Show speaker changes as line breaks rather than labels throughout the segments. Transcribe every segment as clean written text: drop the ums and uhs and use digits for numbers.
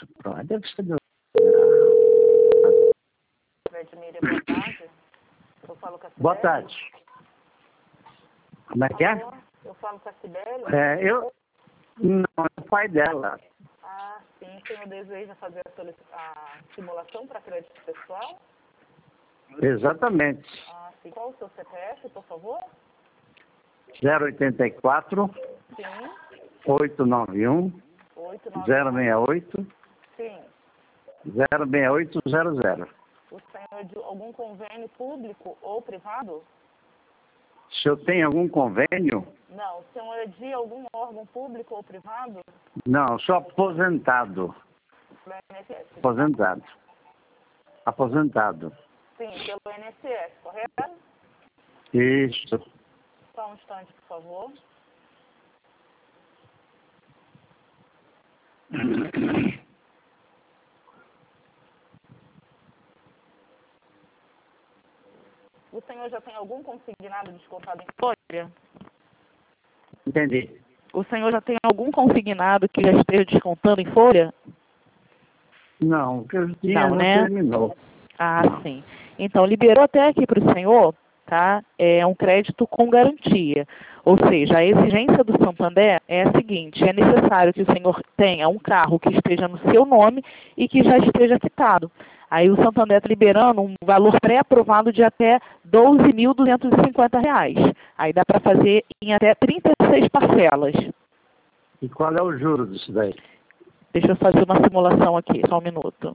Pronto, deve ser do...
Edmília, boa tarde. Eu falo com a Cibele.
Boa tarde. Como é que é?
Eu falo com a Cibele.
Não, é o pai dela.
Ah, sim. O senhor deseja fazer a simulação para crédito pessoal?
Exatamente.
Ah, sim. Qual o seu CPF, por favor?
084
Sim.
891 068
Sim.
06800.
O senhor é de algum convênio público ou privado?
Se eu tenho algum convênio?
Não. O senhor é de algum órgão público ou privado?
Não, sou aposentado.
Pelo INSS.
Aposentado. Aposentado.
Sim, pelo INSS, correto?
Isso.
Só um instante, por favor. O senhor já tem algum consignado descontado em folha?
Entendi.
O senhor já tem algum consignado que já esteja descontando em folha?
Não, o que eu tinha
Não,
não
né?
terminou.
Ah,
Não.
sim. Então, liberou até aqui para o senhor, tá? É um crédito com garantia. Ou seja, a exigência do Santander é a seguinte: é necessário que o senhor tenha um carro que esteja no seu nome e que já esteja quitado. Aí o Santander está liberando um valor pré-aprovado de até R$ 12.250. Aí dá para fazer em até 36 parcelas.
E qual é o juro disso daí?
Deixa eu fazer uma simulação aqui, só um minuto.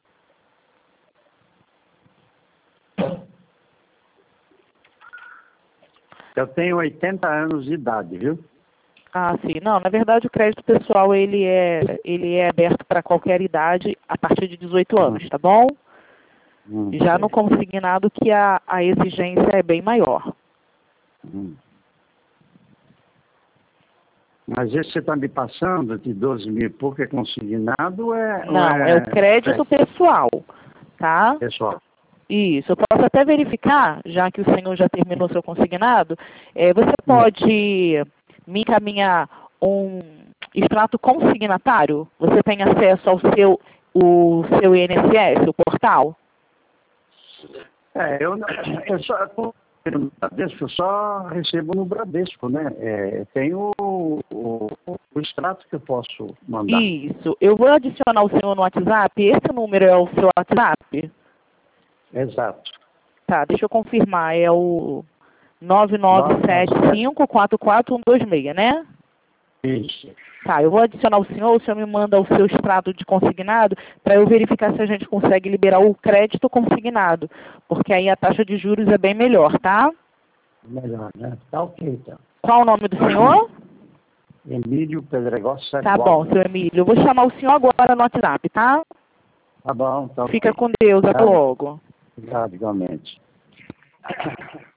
Eu tenho 80 anos de idade, viu?
Ah, sim. Não, na verdade o crédito pessoal ele é aberto para qualquer idade a partir de 18 anos, tá bom? Já no consignado que a exigência é bem maior.
Mas esse você está me passando de 12 mil e pouco é consignado
Não, é o crédito pessoal, tá?
Pessoal.
Isso. Eu posso até verificar, já que o senhor já terminou seu consignado, você pode me encaminhar um extrato consignatário? Você tem acesso ao o seu INSS, o portal?
Eu só recebo no Bradesco, né? Tenho o extrato que eu posso mandar.
Isso. Eu vou adicionar o senhor no WhatsApp. Esse número é o seu WhatsApp?
Exato.
Tá, deixa eu confirmar. É o 997544126, né?
Isso.
Tá, eu vou adicionar o senhor me manda o seu extrato de consignado para eu verificar se a gente consegue liberar o crédito consignado, porque aí a taxa de juros é bem melhor, tá?
Melhor, né? Tá ok, então.
Qual o nome do senhor?
Emílio Pedregosa Sagual.
Tá bom, seu Emílio. Eu vou chamar o senhor agora no WhatsApp, tá?
Tá bom, tá ok.
Fica com Deus, até logo.
Obrigado, igualmente.